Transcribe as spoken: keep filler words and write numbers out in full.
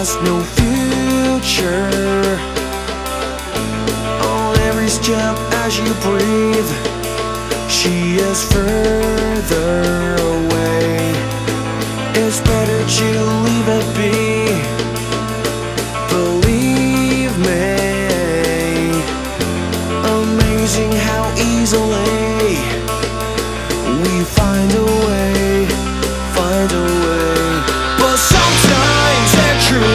past, no future. On every step as you breathe, she is further